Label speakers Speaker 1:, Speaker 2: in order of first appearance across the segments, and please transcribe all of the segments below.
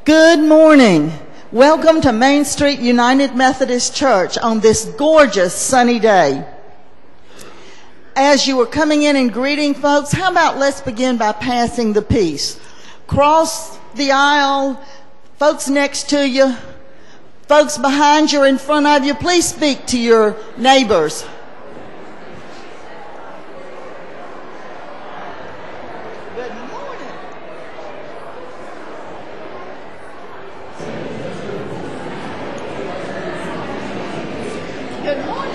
Speaker 1: Good morning. Welcome to Main Street United Methodist Church on this gorgeous sunny day. As you are coming in and greeting folks, how about let's begin by passing the peace. Cross the aisle, folks next to you, folks behind you or in front of you, please speak to your neighbors. Good morning. Good morning.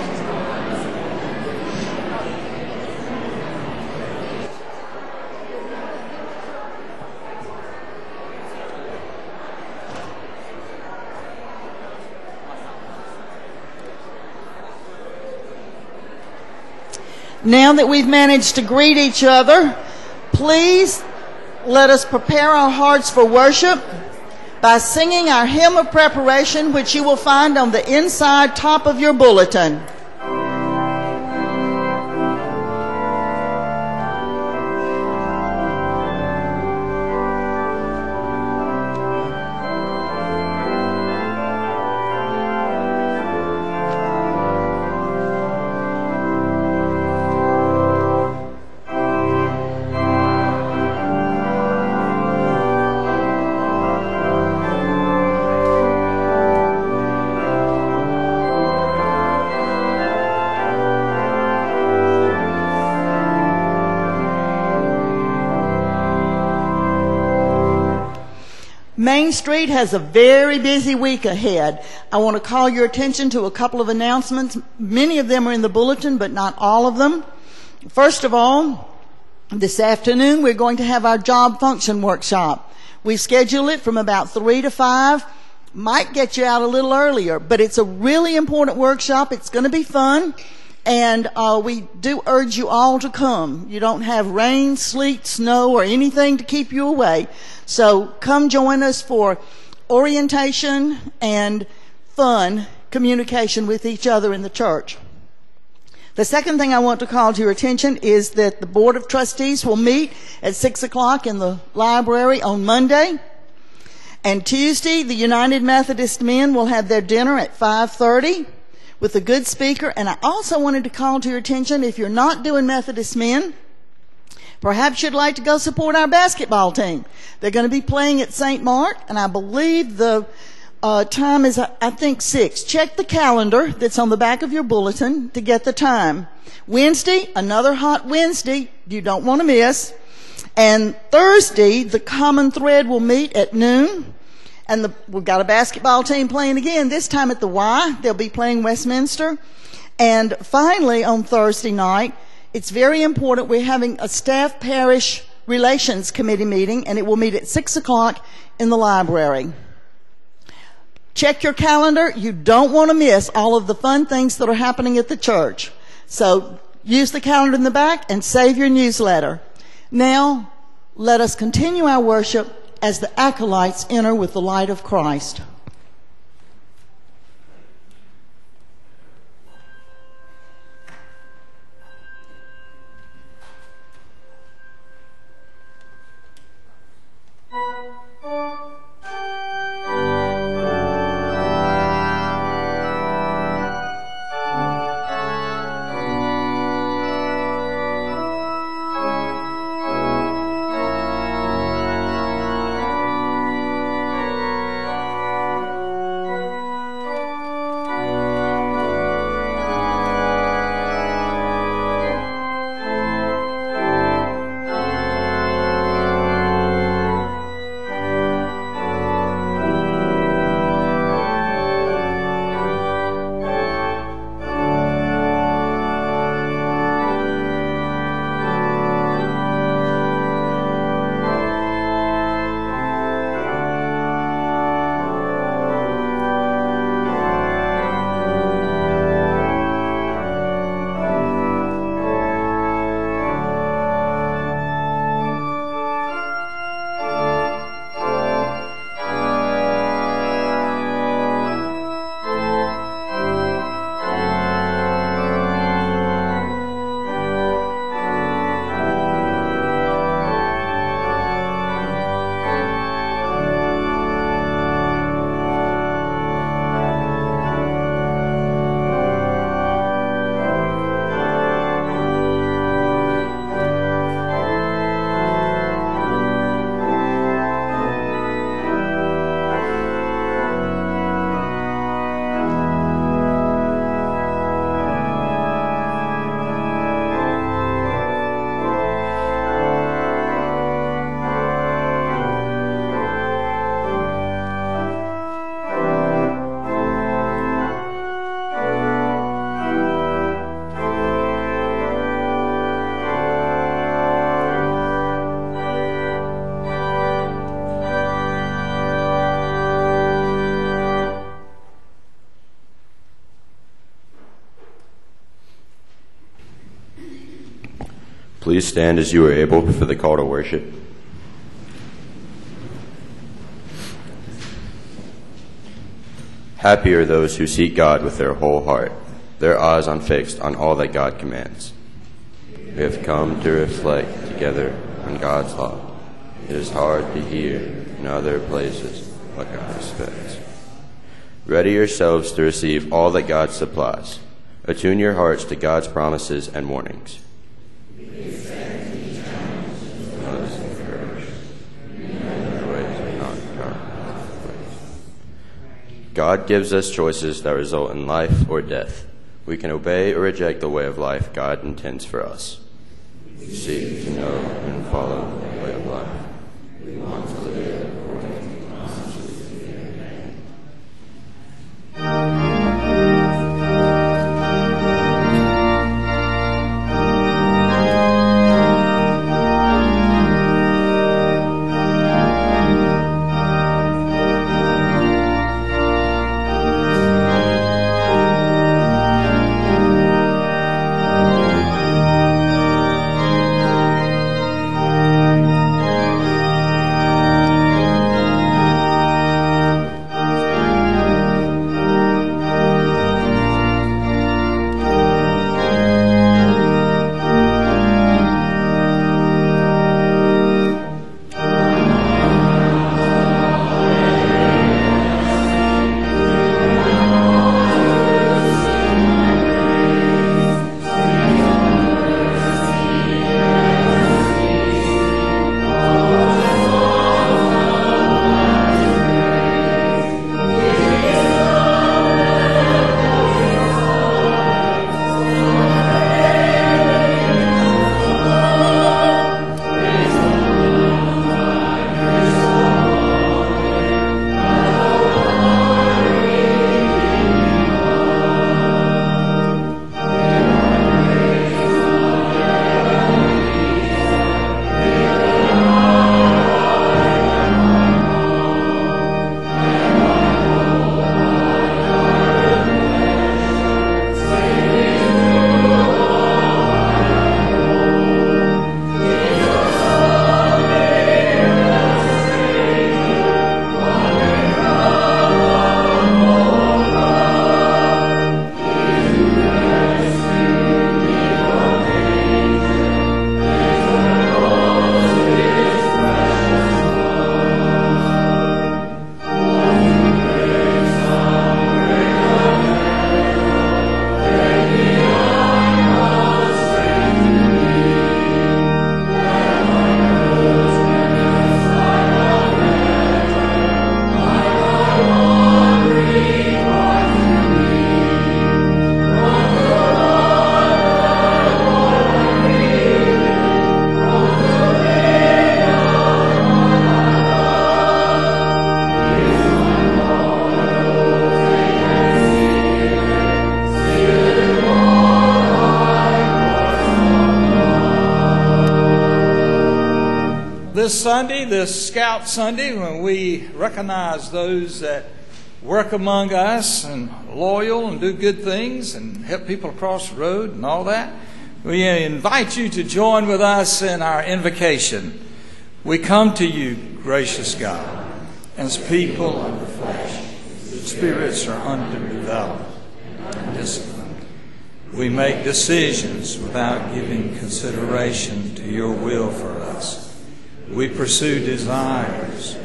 Speaker 1: Now that we've managed to greet each other, please let us prepare our hearts for worship by singing our hymn of preparation, which you will find on the inside top of your bulletin. Main Street has a very busy week ahead. I want to call your attention to a couple of announcements. Many of them are in the bulletin, but not all of them. First of all, this afternoon we're going to have our job function workshop. We schedule it from about 3 to 5. Might get you out a little earlier, but it's a really important workshop. It's going to be fun. And we do urge you all to come. You don't have rain, sleet, snow, or anything to keep you away. So come join us for orientation and fun communication with each other in the church. The second thing I want to call to your attention is that the Board of Trustees will meet at 6 o'clock in the library on Monday. And Tuesday, the United Methodist Men will have their dinner at 5:30. with a good speaker. And I also wanted to call to your attention, if you're not doing Methodist Men, perhaps you'd like to go support our basketball team. They're going to be playing at St. Mark, and I believe the time is, I think, 6. Check the calendar that's on the back of your bulletin to get the time. Wednesday, another hot Wednesday you don't want to miss. And Thursday, the Common Thread will meet at noon. And we've got a basketball team playing again, this time at the Y. They'll be playing Westminster. And finally, on Thursday night, it's very important, we're having a staff parish relations committee meeting, and it will meet at 6 o'clock in the library. Check your calendar. You don't want to miss all of the fun things that are happening at the church. So use the calendar in the back and save your newsletter. Now, let us continue our worship as the acolytes enter with the light of Christ.
Speaker 2: Please stand as you are able for the call to worship. Happy are those who seek God with their whole heart, their eyes unfixed on all that God commands. We have come to reflect together on God's law. It is hard to hear in other places what God expects. Ready yourselves to receive all that God supplies. Attune your hearts to God's promises and warnings. God gives us choices that result in life or death. We can obey or reject the way of life God intends for us. We seek to know and follow the way of life. We want to live according to the promises of the Amen.
Speaker 3: This Sunday, this Scout Sunday, when we recognize those that work among us and loyal and do good things and help people across the road and all that, we invite you to join with us in our invocation. We come to you, gracious God, as people of the flesh, whose spirits are underdeveloped and disciplined. We make decisions without giving consideration to your will for us. We pursue desires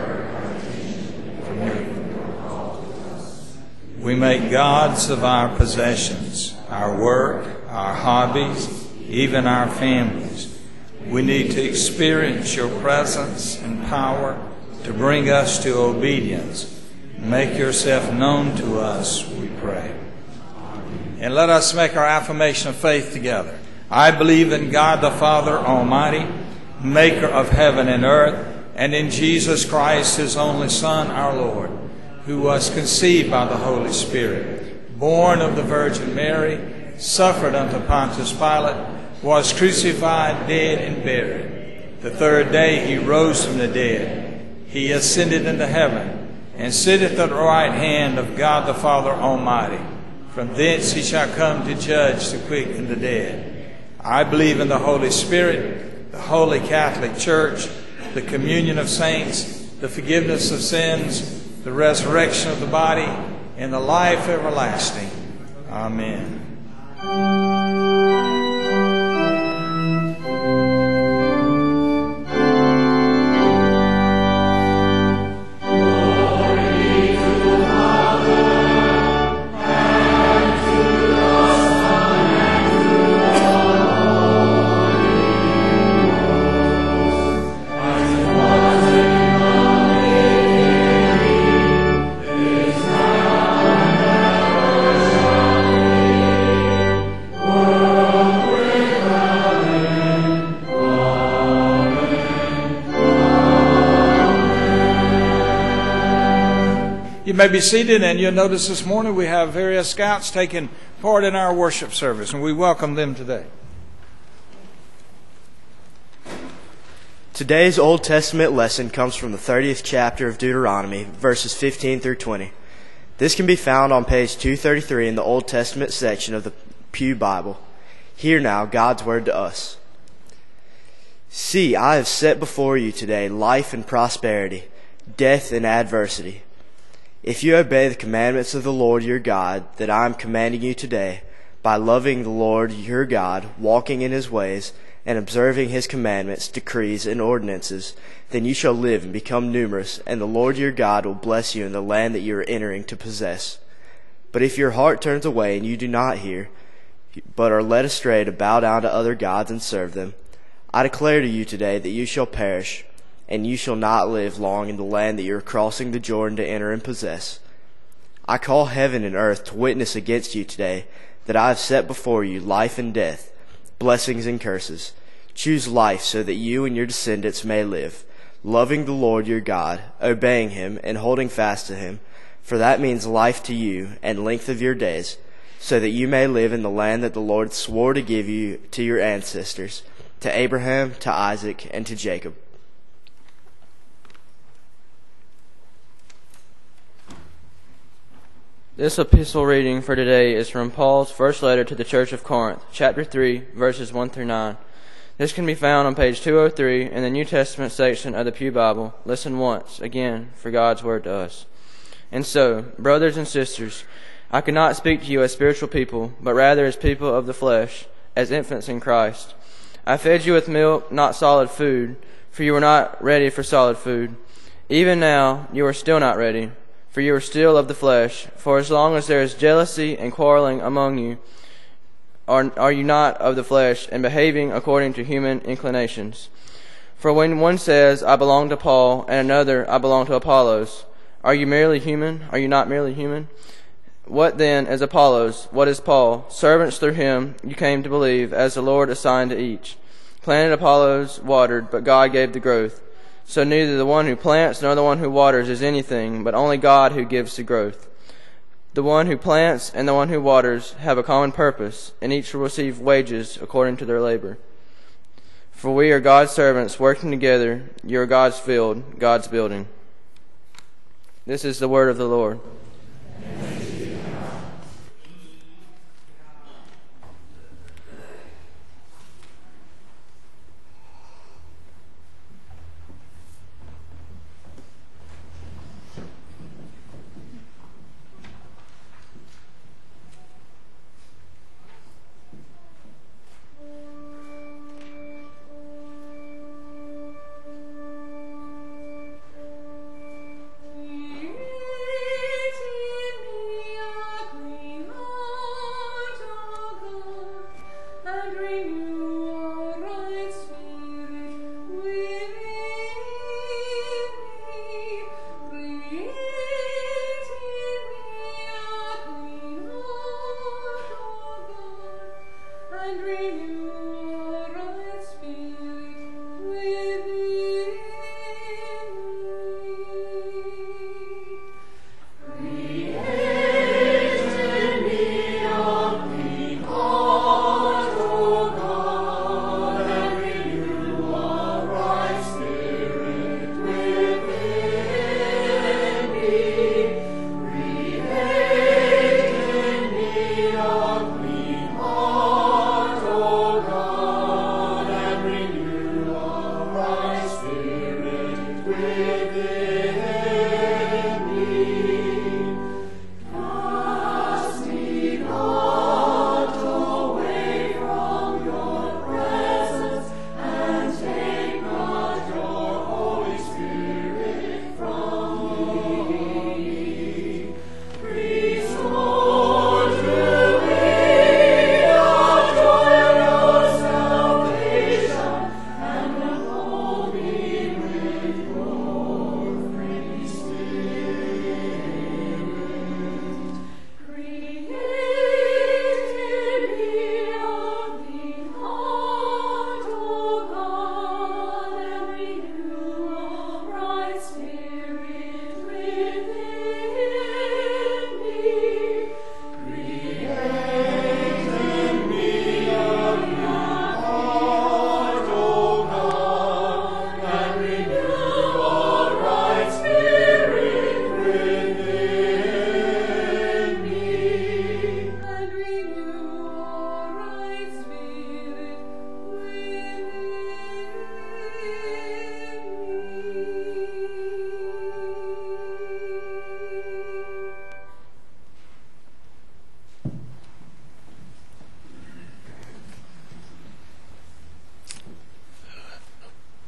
Speaker 3: from you. We make gods of our possessions, our work, our hobbies, even our families. We need to experience your presence and power to bring us to obedience. Make yourself known to us, we pray. And let us make our affirmation of faith together. I believe in God the Father Almighty, maker of heaven and earth, and in Jesus Christ, his only Son, our Lord, who was conceived by the Holy Spirit, born of the Virgin Mary, suffered unto Pontius Pilate, was crucified, dead, and buried. The third day he rose from the dead. He ascended into heaven, and sitteth at the right hand of God the Father Almighty. From thence he shall come to judge the quick and the dead. I believe in the Holy Spirit, the Holy Catholic Church, the communion of saints, the forgiveness of sins, the resurrection of the body, and the life everlasting. Amen. You may be seated, and you'll notice this morning we have various scouts taking part in our worship service, and we welcome them today.
Speaker 4: Today's Old Testament lesson comes from the 30th chapter of Deuteronomy, verses 15 through 20. This can be found on page 233 in the Old Testament section of the Pew Bible. Hear now God's word to us. See, I have set before you today life and prosperity, death and adversity. If you obey the commandments of the Lord your God that I am commanding you today, by loving the Lord your God, walking in his ways, and observing his commandments, decrees, and ordinances, then you shall live and become numerous, and the Lord your God will bless you in the land that you are entering to possess. But if your heart turns away and you do not hear, but are led astray to bow down to other gods and serve them, I declare to you today that you shall perish, and you shall not live long in the land that you are crossing the Jordan to enter and possess. I call heaven and earth to witness against you today that I have set before you life and death, blessings and curses. Choose life so that you and your descendants may live, loving the Lord your God, obeying him, and holding fast to him, for that means life to you and length of your days, so that you may live in the land that the Lord swore to give you to your ancestors, to Abraham, to Isaac, and to Jacob.
Speaker 5: This epistle reading for today is from Paul's first letter to the Church of Corinth, chapter 3, verses 1 through 9. This can be found on page 203 in the New Testament section of the Pew Bible. Listen once, again, for God's word to us. And so, brothers and sisters, I could not speak to you as spiritual people, but rather as people of the flesh, as infants in Christ. I fed you with milk, not solid food, for you were not ready for solid food. Even now, you are still not ready, for you are still of the flesh. For as long as there is jealousy and quarreling among you, are you not of the flesh, and behaving according to human inclinations? For when one says, I belong to Paul, and another, I belong to Apollos, are you merely human? Are you not merely human? What then is Apollos? What is Paul? Servants through him you came to believe, as the Lord assigned to each. Planted Apollos, watered, but God gave the growth. So neither the one who plants nor the one who waters is anything, but only God who gives the growth. The one who plants and the one who waters have a common purpose, and each will receive wages according to their labor. For we are God's servants working together. You are God's field, God's building. This is the word of the Lord.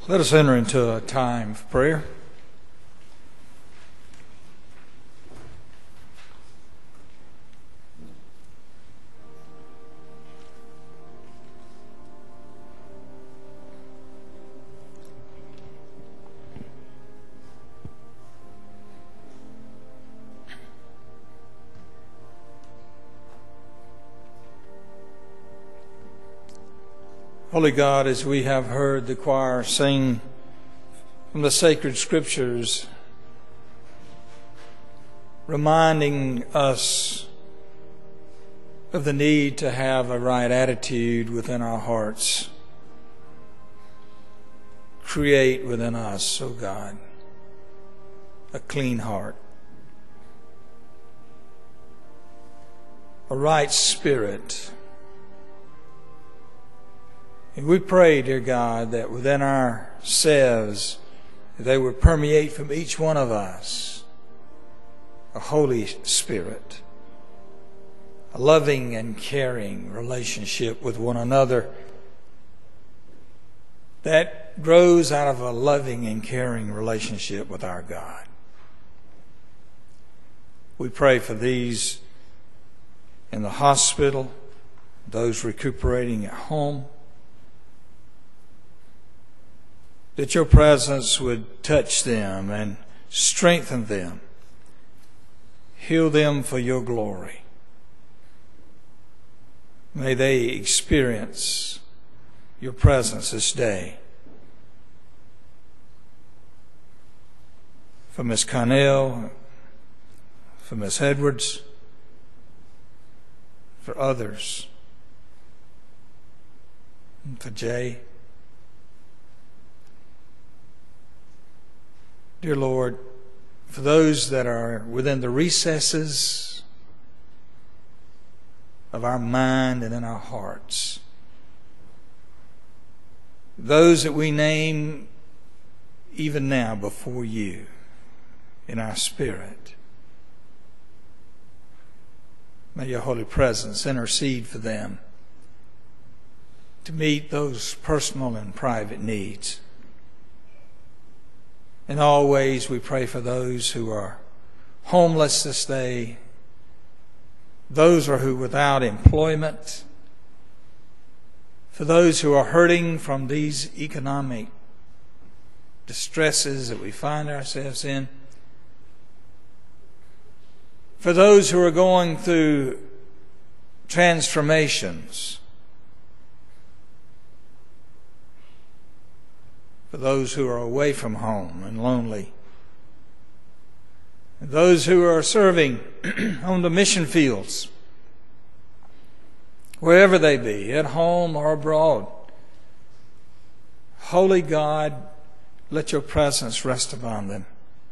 Speaker 3: Let us enter into a time of prayer. Holy God, as we have heard the choir sing from the sacred scriptures, reminding us of the need to have a right attitude within our hearts, create within us, O God, a clean heart, a right spirit. And we pray, dear God, that within ourselves they would permeate from each one of us a Holy Spirit, a loving and caring relationship with one another that grows out of a loving and caring relationship with our God. We pray for these in the hospital, those recuperating at home, that your presence would touch them and strengthen them, heal them for your glory. May they experience your presence this day. For Miss Connell, for Miss Edwards, for others, and for Jay. Dear Lord, for those that are within the recesses of our mind and in our hearts, those that we name even now before you in our spirit, may your holy presence intercede for them to meet those personal and private needs. And always we pray for those who are homeless this day, those who are without employment, for those who are hurting from these economic distresses that we find ourselves in, for those who are going through transformations, for those who are away from home and lonely, and those who are serving on the mission fields, wherever they be, at home or abroad. Holy God, let your presence rest upon them.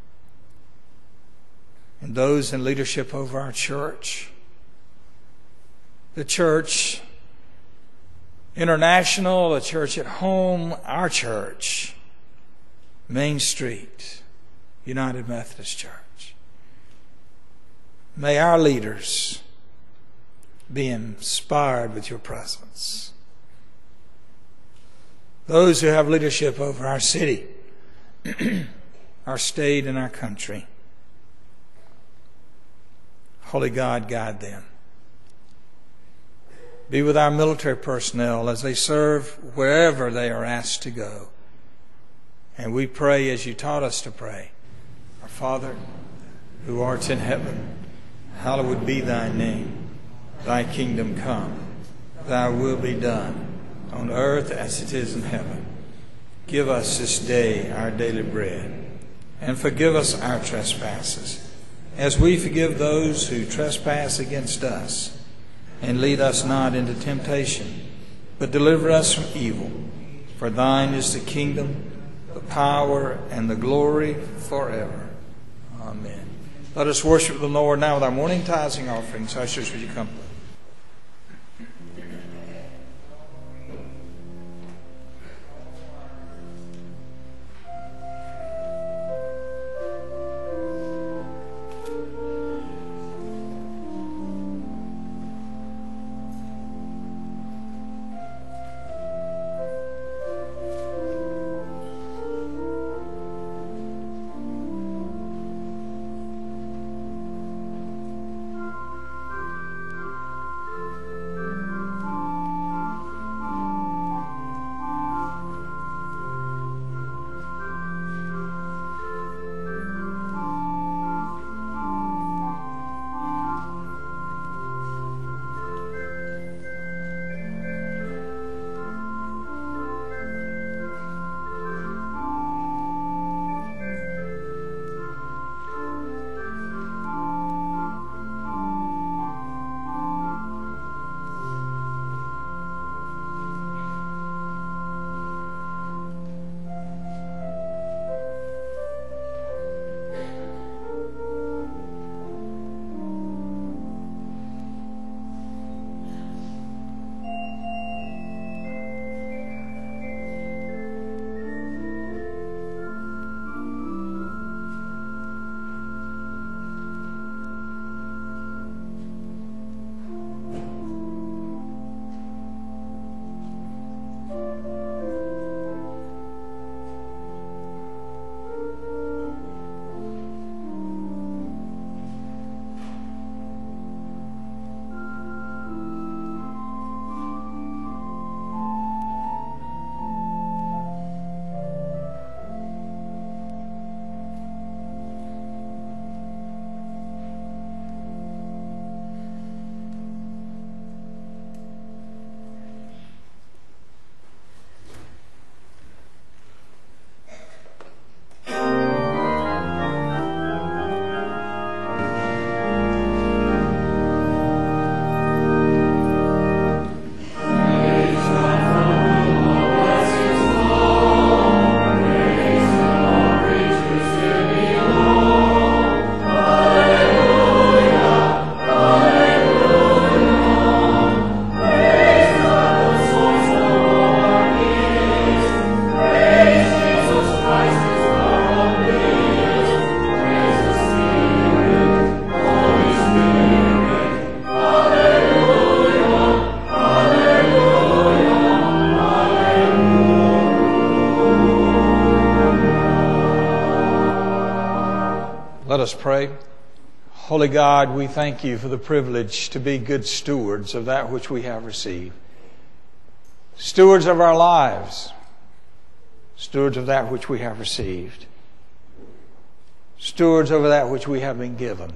Speaker 3: And those in leadership over our church, the church international, the church at home, our church, Main Street, United Methodist Church. May our leaders be inspired with your presence. Those who have leadership over our city, our state, and our country, Holy God, guide them. Be with our military personnel as they serve wherever they are asked to go. And we pray as you taught us to pray. Our Father, who art in heaven, hallowed be thy name. Thy kingdom come. Thy will be done on earth as it is in heaven. Give us this day our daily bread, and forgive us our trespasses, as we forgive those who trespass against us. And lead us not into temptation, but deliver us from evil. For thine is the kingdom, the power, and the glory forever. Amen. Let us worship the Lord now with our morning tithing offerings. Ushers, would you come? us pray. Holy God, we thank you for the privilege to be good stewards of that which we have received. Stewards of our lives. Stewards of that which we have received. Stewards over that which we have been given.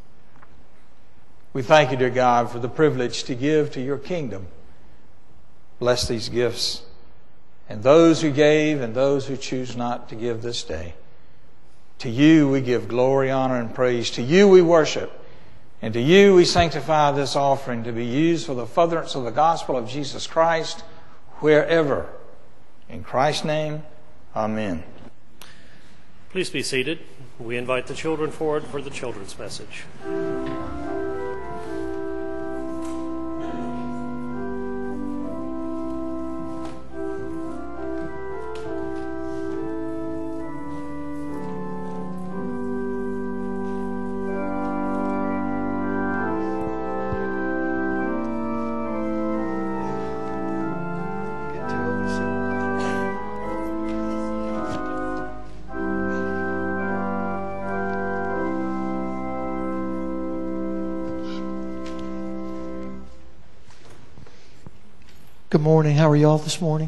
Speaker 3: We thank you, dear God, for the privilege to give to your kingdom. Bless these gifts and those who gave and those who choose not to give this day. To you we give glory, honor, and praise. To you we worship. And to you we sanctify this offering to be used for the furtherance of the gospel of Jesus Christ wherever. In Christ's name, amen.
Speaker 6: Please be seated. We invite the children forward for the children's message.
Speaker 7: Good morning. How are y'all this morning?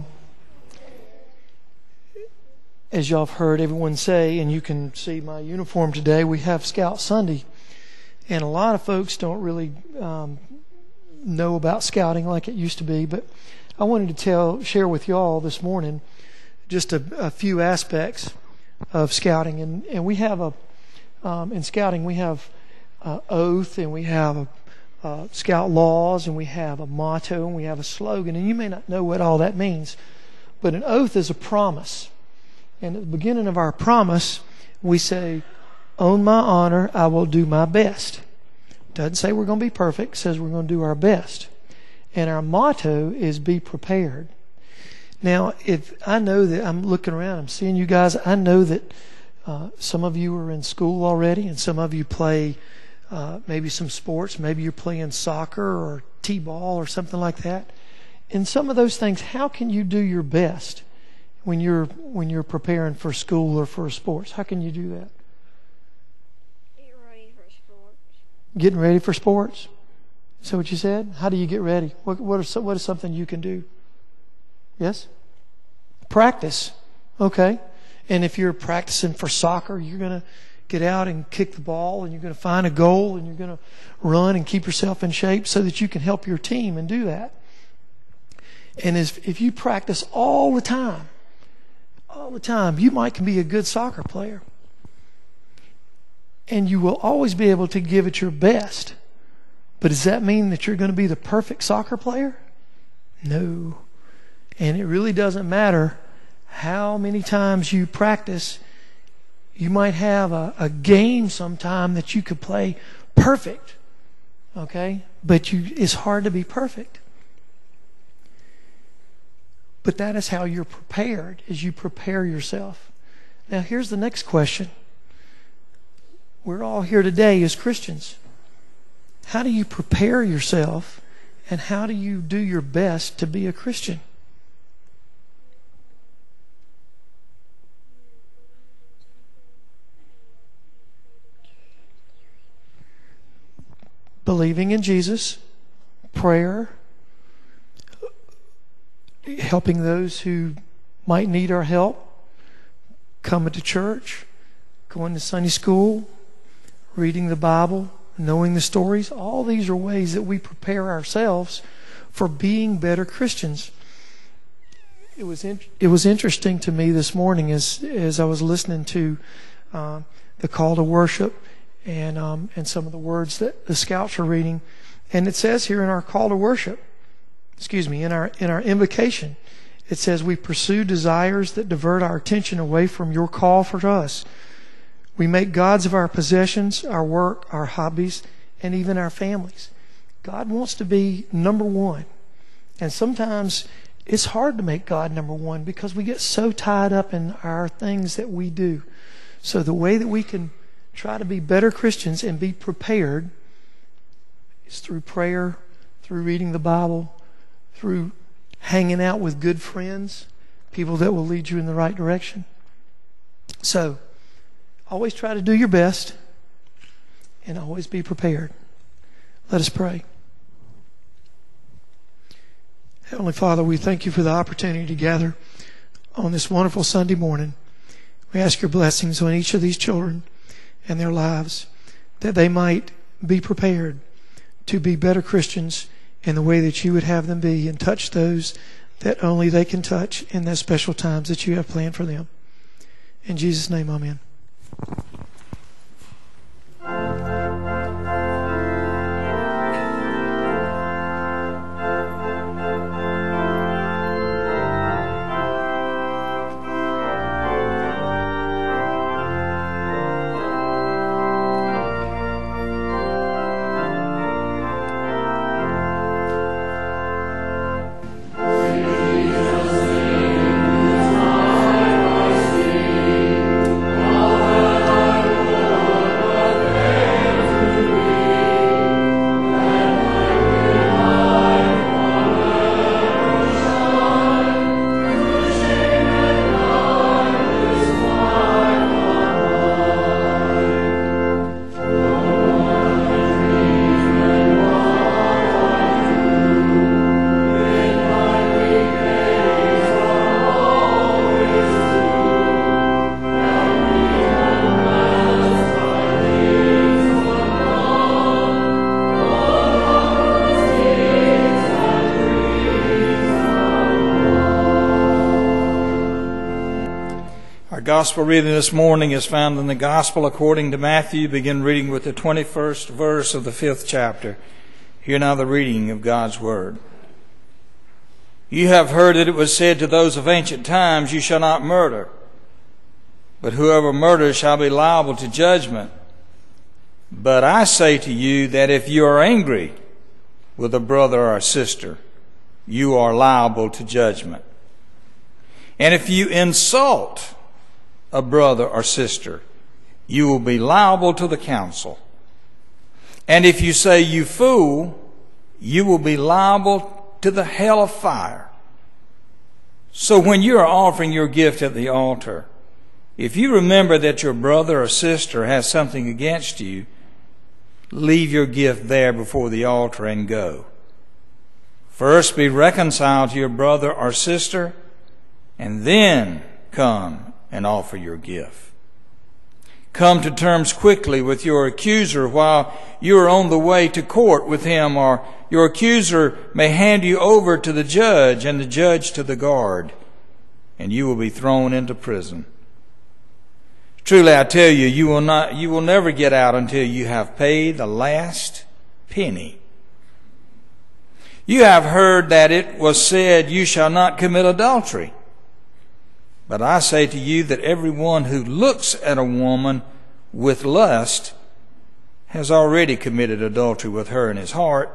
Speaker 7: As y'all have heard everyone say, and you can see my uniform today, we have Scout Sunday. And a lot of folks don't really know about scouting like it used to be, but I wanted to share with y'all this morning just a few aspects of scouting. And we have in scouting we have oath, and we have scout laws, and we have a motto, and we have a slogan. And you may not know what all that means, but an oath is a promise. And at the beginning of our promise, we say, "On my honor, I will do my best." Doesn't say we're going to be perfect. It says we're going to do our best. And our motto is "Be prepared." Now, if I know that I'm looking around, I'm seeing you guys, I know that some of you are in school already, and some of you play maybe some sports. Maybe you're playing soccer or t-ball or something like that. In some of those things, how can you do your best when you're preparing for school or for sports? How can you do that?
Speaker 8: Get ready for sports.
Speaker 7: Getting ready for sports? Is that what you said? How do you get ready? What is something you can do? Yes? Practice. Okay. And if you're practicing for soccer, you're going to get out and kick the ball, and you're going to find a goal, and you're going to run and keep yourself in shape so that you can help your team and do that. And if you practice all the time, you can be a good soccer player. And you will always be able to give it your best. But does that mean that you're going to be the perfect soccer player? No. And it really doesn't matter how many times you practice. You might have a game sometime that you could play perfect, okay? But it's hard to be perfect. But that is how you're prepared, is you prepare yourself. Now, here's the next question. We're all here today as Christians. How do you prepare yourself, and how do you do your best to be a Christian? Believing in Jesus, prayer, helping those who might need our help, coming to church, going to Sunday school, reading the Bible, knowing the stories. All these are ways that we prepare ourselves for being better Christians. It was interesting to me this morning as I was listening to the call to worship and some of the words that the scouts are reading. And it says here in our call to worship, in our invocation, it says, "We pursue desires that divert our attention away from your call for us. We make gods of our possessions, our work, our hobbies, and even our families." God wants to be number one. And sometimes it's hard to make God number one because we get so tied up in our things that we do. So the way that we can try to be better Christians and be prepared is through prayer, through reading the Bible, through hanging out with good friends, people that will lead you in the right direction. So, always try to do your best. and always be prepared. Let us pray. Heavenly Father, we thank you for the opportunity to gather on this wonderful Sunday morning. We ask your blessings on each of these children and their lives, that they might be prepared to be better Christians in the way that you would have them be, and touch those that only they can touch in those special times that you have planned for them. In Jesus' name, amen.
Speaker 3: Gospel reading this morning is found in the Gospel according to Matthew. Begin reading with the 21st verse of the 5th chapter. Hear now the reading of God's Word. You have heard that it was said to those of ancient times, you shall not murder, but whoever murders shall be liable to judgment. But I say to you that if you are angry with a brother or a sister, you are liable to judgment. And if you insult a brother or sister, you will be liable to the council. And if you say, you fool, you will be liable to the hell of fire. So when you are offering your gift at the altar, if you remember that your brother or sister has something against you, leave your gift there before the altar and go. First be reconciled to your brother or sister, and then come and offer your gift. Come to terms quickly with your accuser while you are on the way to court with him, or your accuser may hand you over to the judge, and the judge to the guard, and you will be thrown into prison. Truly I tell you, you will never get out until you have paid the last penny. You have heard that it was said, you shall not commit adultery. But I say to you that everyone who looks at a woman with lust has already committed adultery with her in his heart.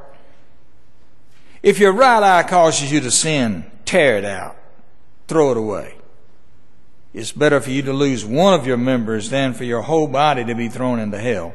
Speaker 3: If your right eye causes you to sin, tear it out. Throw it away. It's better for you to lose one of your members than for your whole body to be thrown into hell.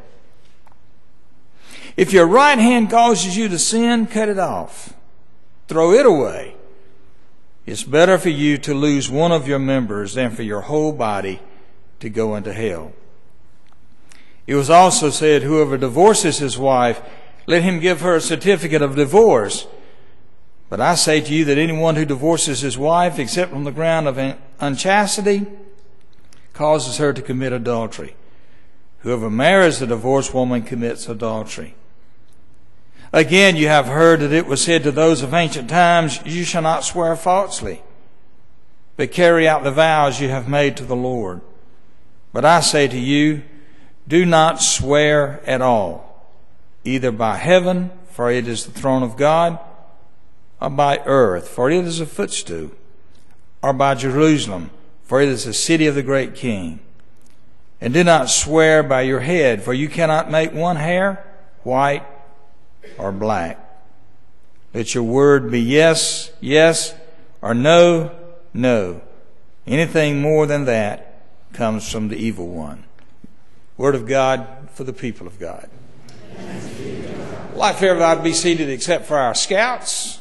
Speaker 3: If your right hand causes you to sin, cut it off. Throw it away. It's better for you to lose one of your members than for your whole body to go into hell. It was also said, whoever divorces his wife, let him give her a certificate of divorce. But I say to you that anyone who divorces his wife, except on the ground of unchastity, causes her to commit adultery. Whoever marries a divorced woman commits adultery. Again, you have heard that it was said to those of ancient times, you shall not swear falsely, but carry out the vows you have made to the Lord. But I say to you, do not swear at all, either by heaven, for it is the throne of God, or by earth, for it is a footstool, or by Jerusalem, for it is the city of the great King. And do not swear by your head, for you cannot make one hair white or black. Let your word be yes, yes, or no, no. Anything more than that comes from the evil one. Word of God for the people of God. I'd like for everybody to be seated except for our scouts.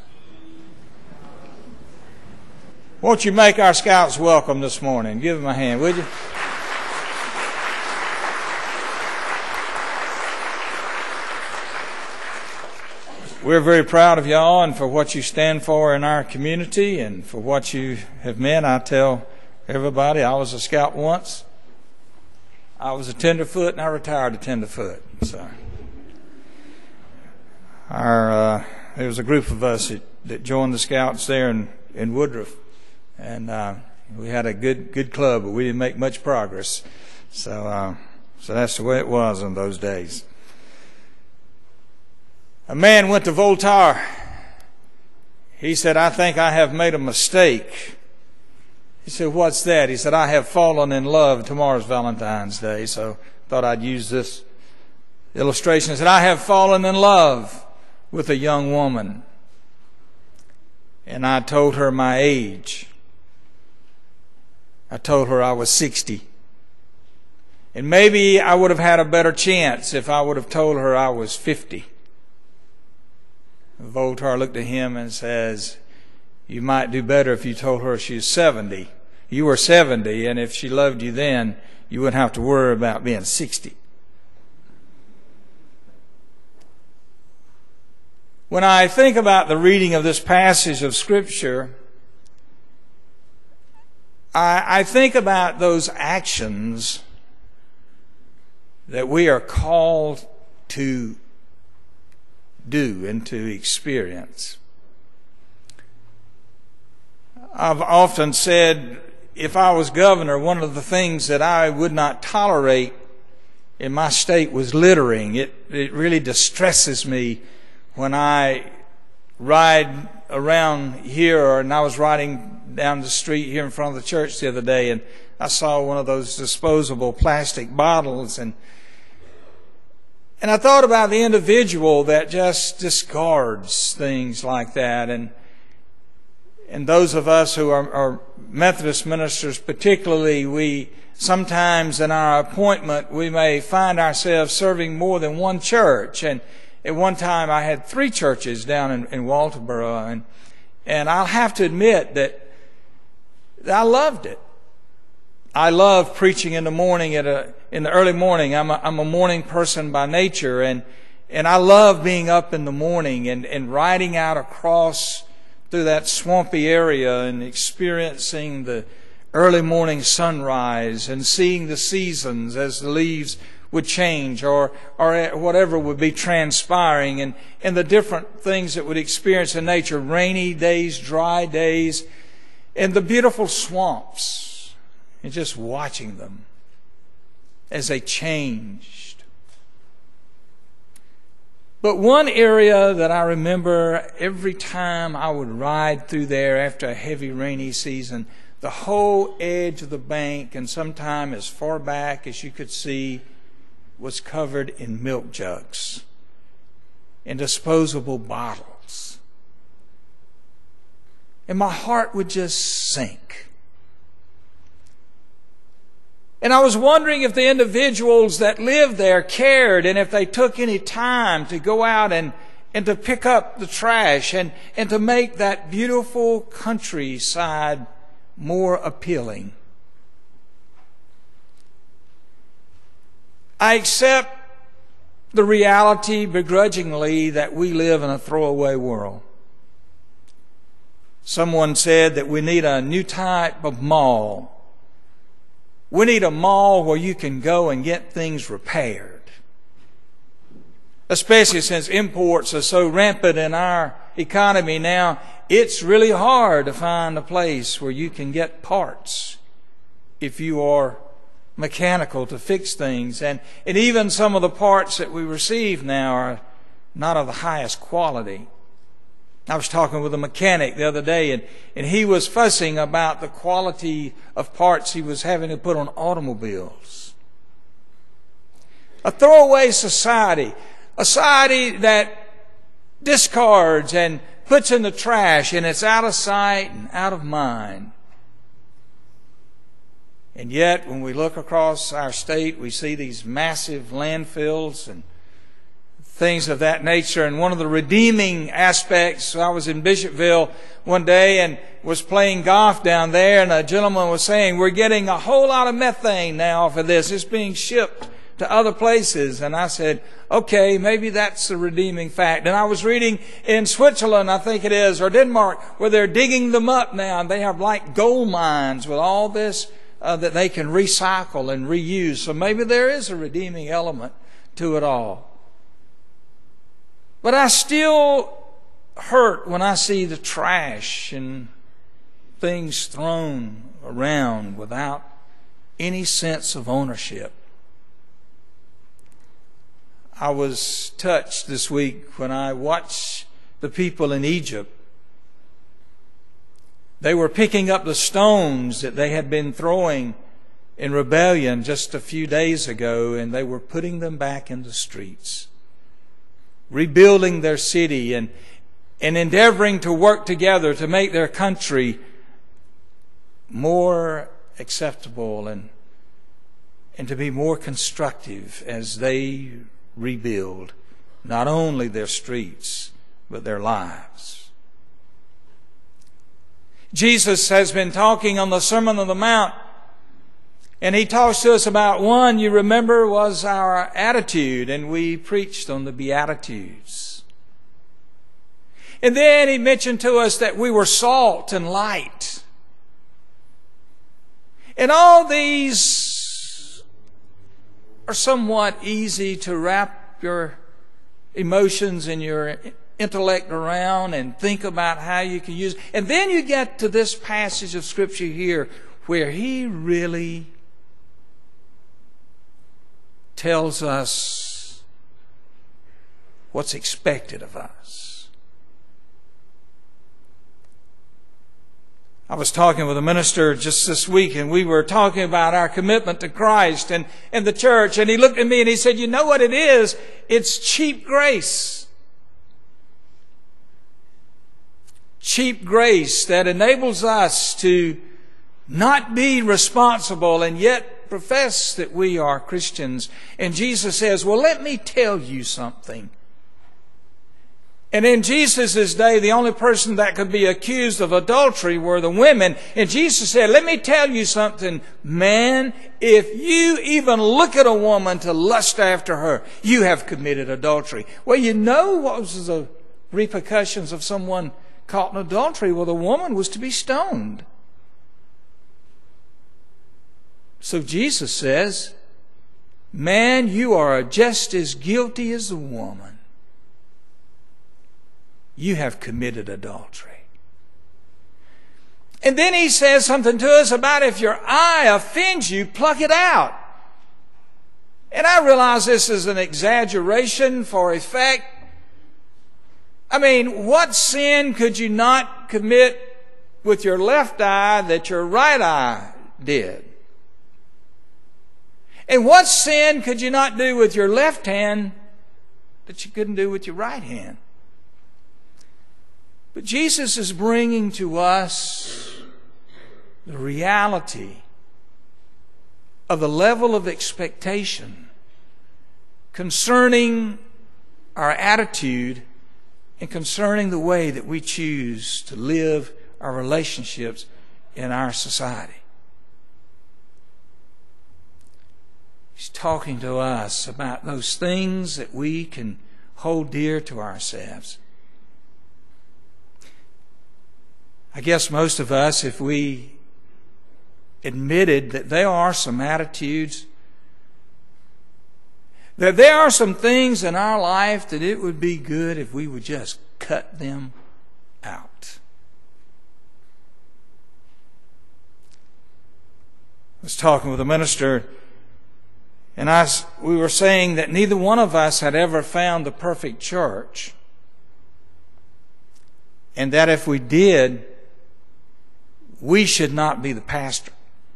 Speaker 3: Won't you make our scouts welcome this morning? Give them a hand, would you? we're very proud of y'all and for what you stand for in our community and for what you have meant. I tell everybody, I was a scout once. I was a tenderfoot and I retired a tenderfoot. So there was a group of us that joined the Scouts there in Woodruff, and we had a good club, but we didn't make much progress. So that's the way it was in those days. A man went to Voltaire. He said, "I think I have made a mistake." He said, "What's that?" He said, "I have fallen in love." Tomorrow's Valentine's Day, so thought I'd use this illustration. He said, "I have fallen in love with a young woman, and I told her my age. I told her I was 60. And maybe I would have had a better chance if I would have told her I was 50. Voltaire looked at him and says, "You might do better if you told her she was 70. You were 70, and if she loved you then, you wouldn't have to worry about being 60. When I think about the reading of this passage of Scripture, I think about those actions that we are called to do and to experience. I've often said, if I was governor, one of the things that I would not tolerate in my state was littering. It really distresses me when I ride around here, and I was riding down the street here in front of the church the other day, and I saw one of those disposable plastic bottles, and I thought about the individual that just discards things like that, and those of us who are Methodist ministers particularly, we sometimes in our appointment we may find ourselves serving more than one church. And at one time I had 3 churches down in Walterboro, and I'll have to admit that I loved it. I love preaching in the morning in the early morning. I'm a morning person by nature, and I love being up in the morning and riding out across through that swampy area and experiencing the early morning sunrise and seeing the seasons as the leaves would change or whatever would be transpiring, and the different things that would experience in nature, rainy days, dry days, and the beautiful swamps, and just watching them as they changed. But one area that I remember every time I would ride through there after a heavy rainy season, the whole edge of the bank, and sometime as far back as you could see, was covered in milk jugs and disposable bottles. And my heart would just sink. And I was wondering if the individuals that lived there cared, and if they took any time to go out and to pick up the trash and to make that beautiful countryside more appealing. I accept the reality begrudgingly that we live in a throwaway world. Someone said that we need a new type of mall. We need a mall where you can go and get things repaired. Especially since imports are so rampant in our economy now, it's really hard to find a place where you can get parts if you are mechanical to fix things. And even some of the parts that we receive now are not of the highest quality. I was talking with a mechanic the other day, and he was fussing about the quality of parts he was having to put on automobiles. A throwaway society, a society that discards and puts in the trash, and it's out of sight and out of mind. And yet, when we look across our state, we see these massive landfills and things of that nature. And one of the redeeming aspects, I was in Bishopville one day and was playing golf down there, and a gentleman was saying, we're getting a whole lot of methane now off of this. It's being shipped to other places. And I said, okay, maybe that's a redeeming fact. And I was reading in Switzerland, I think it is, or Denmark, where they're digging them up now. And they have like gold mines with all this that they can recycle and reuse. So maybe there is a redeeming element to it all. But I still hurt when I see the trash and things thrown around without any sense of ownership. I was touched this week when I watched the people in Egypt. They were picking up the stones that they had been throwing in rebellion just a few days ago, and they were putting them back in the streets, rebuilding their city and endeavoring to work together to make their country more acceptable and to be more constructive as they rebuild not only their streets but their lives. Jesus has been talking on the Sermon on the Mount, and he talks to us about one, you remember, was our attitude, and we preached on the Beatitudes. And then he mentioned to us that we were salt and light. And all these are somewhat easy to wrap your emotions and your intellect around and think about how you can use. And then you get to this passage of Scripture here where he really tells us what's expected of us. I was talking with a minister just this week, and we were talking about our commitment to Christ and the church. And he looked at me and he said, you know what it is? It's cheap grace. Cheap grace that enables us to not be responsible and yet profess that we are Christians. And Jesus says, well, let me tell you something. And in Jesus' day, the only person that could be accused of adultery were the women. And Jesus said, let me tell you something, man, if you even look at a woman to lust after her, you have committed adultery. Well, you know what was the repercussions of someone caught in adultery? Well, the woman was to be stoned. So Jesus says, man, you are just as guilty as the woman. You have committed adultery. And then he says something to us about if your eye offends you, pluck it out. And I realize this is an exaggeration for effect. I mean, what sin could you not commit with your left eye that your right eye did? And what sin could you not do with your left hand that you couldn't do with your right hand? But Jesus is bringing to us the reality of the level of expectation concerning our attitude and concerning the way that we choose to live our relationships in our society. He's talking to us about those things that we can hold dear to ourselves. I guess most of us, if we admitted that there are some attitudes, that there are some things in our life that it would be good if we would just cut them out. I was talking with a minister, and we were saying that neither one of us had ever found the perfect church, and that if we did, we should not be the pastor.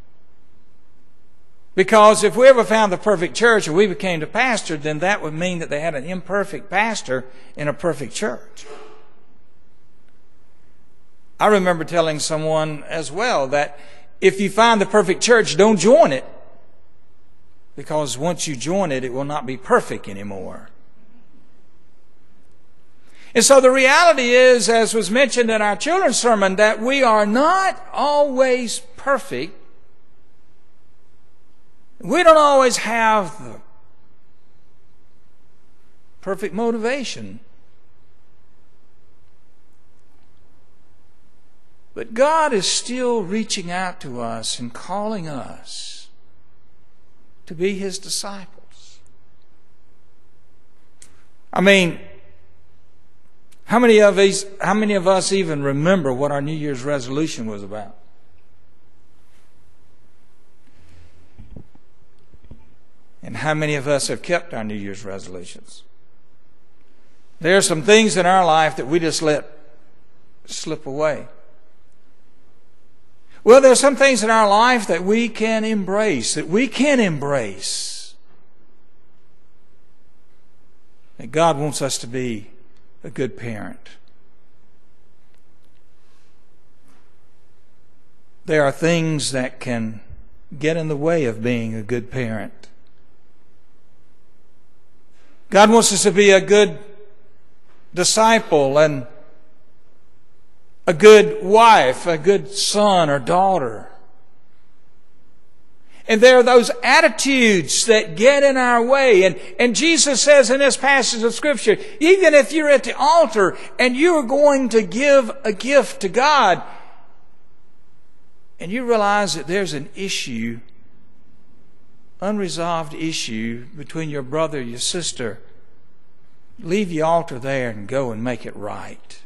Speaker 3: Because if we ever found the perfect church and we became the pastor, then that would mean that they had an imperfect pastor in a perfect church. I remember telling someone as well that if you find the perfect church, don't join it. Because once you join it, it will not be perfect anymore. And so the reality is, as was mentioned in our children's sermon, that we are not always perfect. We don't always have the perfect motivation. But God is still reaching out to us and calling us to be His disciples. I mean, how many of us even remember what our New Year's resolution was about? And how many of us have kept our New Year's resolutions? There are some things in our life that we just let slip away. Well, there are some things in our life that we can embrace, that God wants us to be a good parent. There are things that can get in the way of being a good parent. God wants us to be a good disciple and a good wife, a good son or daughter. And there are those attitudes that get in our way. And Jesus says in this passage of Scripture, even if you're at the altar and you're going to give a gift to God, and you realize that there's an issue, unresolved issue between your brother and your sister, leave the altar there and go and make it right.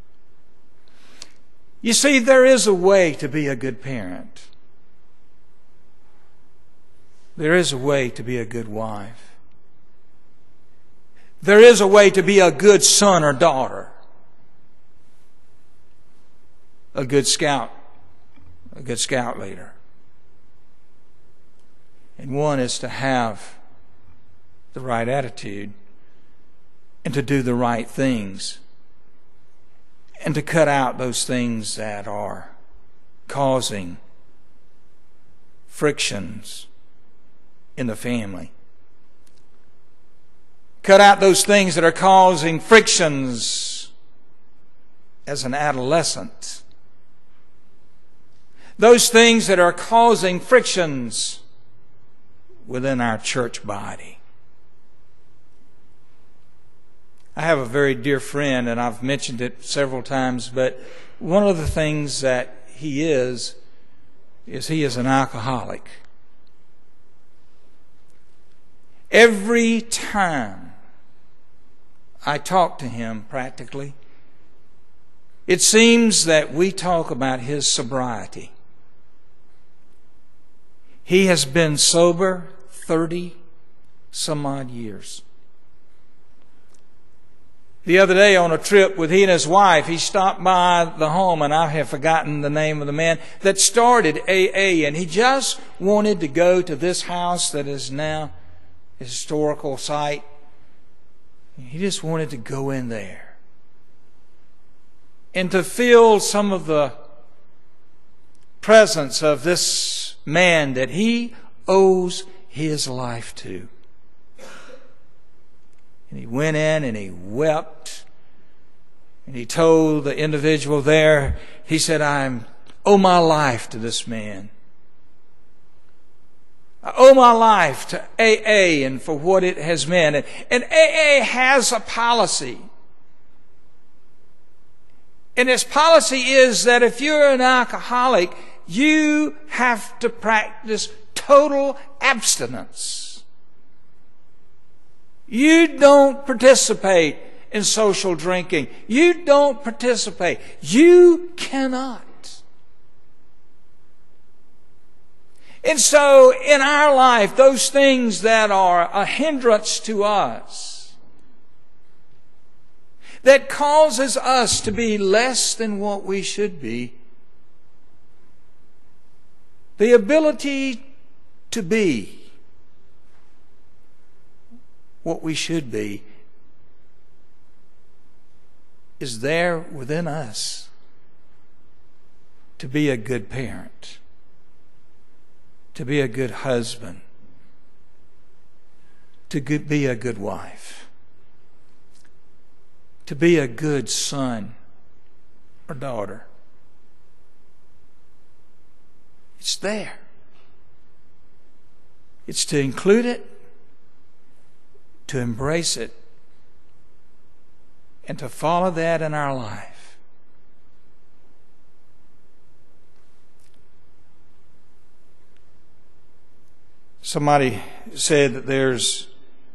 Speaker 3: You see, there is a way to be a good parent. There is a way to be a good wife. There is a way to be a good son or daughter. A good scout leader. And one is to have the right attitude and to do the right things and to cut out those things that are causing frictions in the family. Cut out those things that are causing frictions as an adolescent. Those things that are causing frictions within our church body. I have a very dear friend, and I've mentioned it several times, but one of the things that he is he is an alcoholic. Every time I talk to him, practically, it seems that we talk about his sobriety. He has been sober 30 some odd years. The other day on a trip with he and his wife, he stopped by the home, and I have forgotten the name of the man that started AA, and he just wanted to go to this house that is now a historical site. He just wanted to go in there and to feel some of the presence of this man that he owes his life to. And he went in and he wept. And he told the individual there, he said, I owe my life to this man. I owe my life to AA and for what it has meant. And AA has a policy. And its policy is that if you're an alcoholic, you have to practice total abstinence. You don't participate in social drinking. You don't participate. You cannot. And so in our life, those things that are a hindrance to us, that causes us to be less than what we should be, the ability to be what we should be is there within us to be a good parent, to be a good husband, to be a good wife, to be a good son or daughter. It's there. It's to include it, to embrace it, and to follow that in our life. Somebody said that there's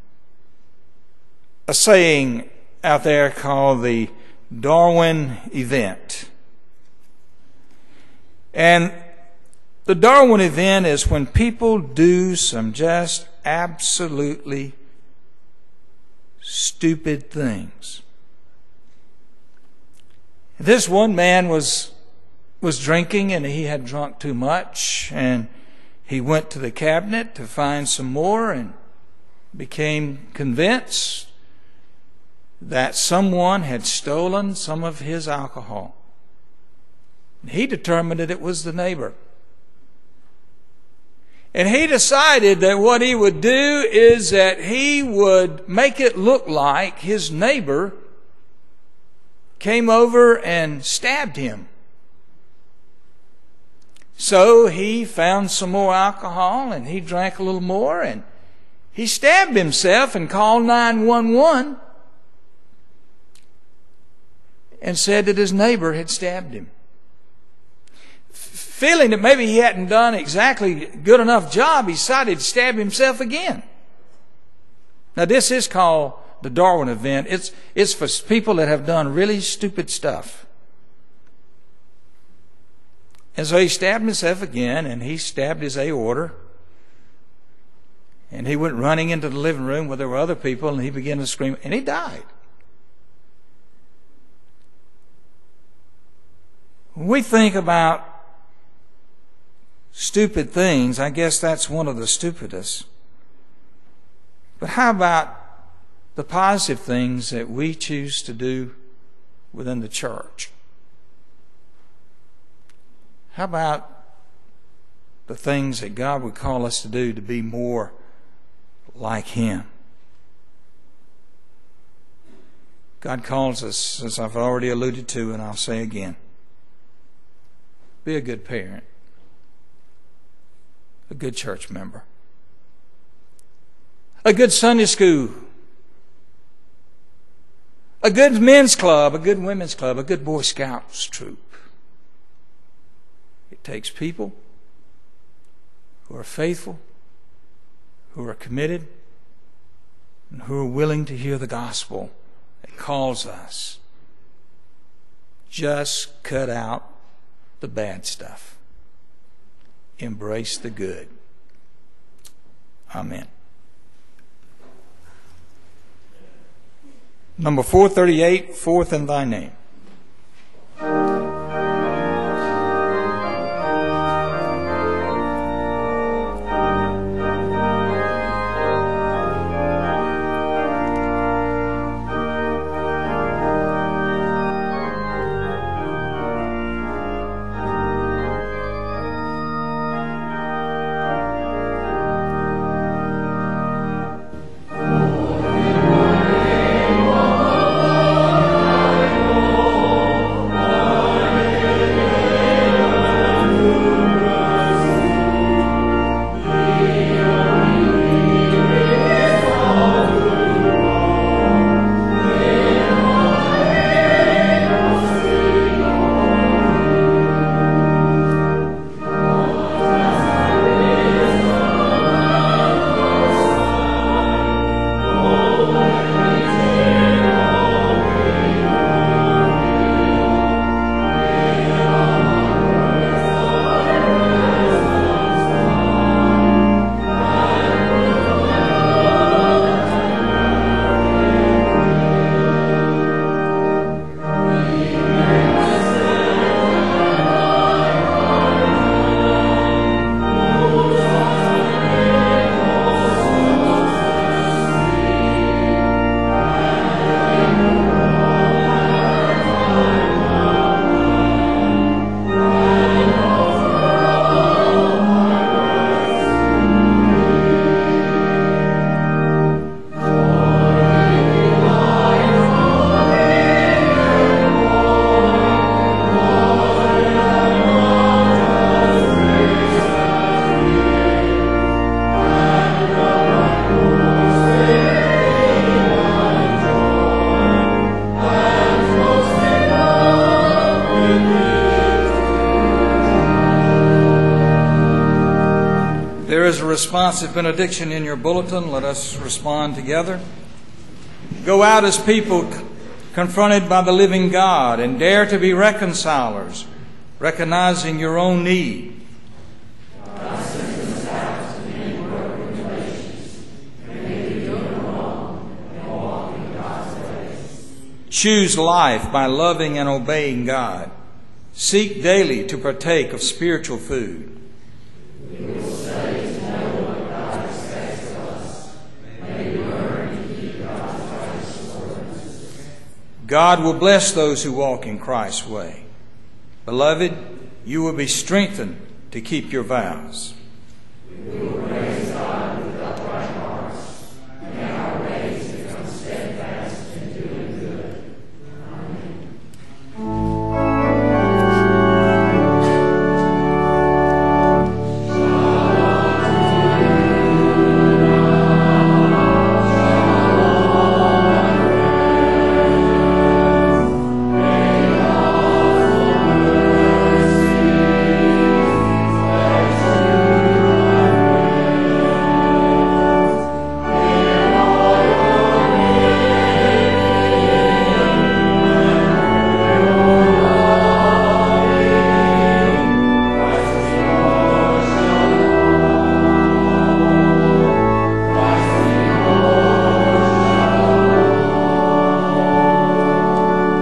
Speaker 3: a saying out there called the Darwin event. And the Darwin event is when people do some just absolutely stupid things. This one man was drinking, and he had drunk too much, and he went to the cabinet to find some more and became convinced that someone had stolen some of his alcohol. He determined that it was the neighbor. And he decided that what he would do is that he would make it look like his neighbor came over and stabbed him. So he found some more alcohol and he drank a little more and he stabbed himself and called 911 and said that his neighbor had stabbed him. Feeling that maybe he hadn't done exactly good enough job, he decided to stab himself again. Now this is called the Darwin event. It's for people that have done really stupid stuff. And so he stabbed himself again, and he stabbed his aorta. And he went running into the living room where there were other people, and he began to scream, and he died. When we think about stupid things, I guess that's one of the stupidest. But how about the positive things that we choose to do within the church? How about the things that God would call us to do to be more like Him? God calls us, as I've already alluded to, and I'll say again, be a good parent, a good church member, a good Sunday school, a good men's club, a good women's club, a good Boy Scouts troop. It takes people who are faithful, who are committed, and who are willing to hear the gospel that calls us. Just cut out the bad stuff. Embrace the good. Amen. Number 438, Forth in Thy Name.
Speaker 9: Oh
Speaker 3: responsive benediction in your bulletin. Let us respond together. Go out as people confronted by the living God and dare to be reconcilers, recognizing your own need. Choose life by loving and obeying God. Seek daily to partake of spiritual food. We will study to know what God expects of us. May we learn to keep God's righteous ordinances. God will bless those who walk in Christ's way. Beloved, you will be strengthened to keep your vows. We will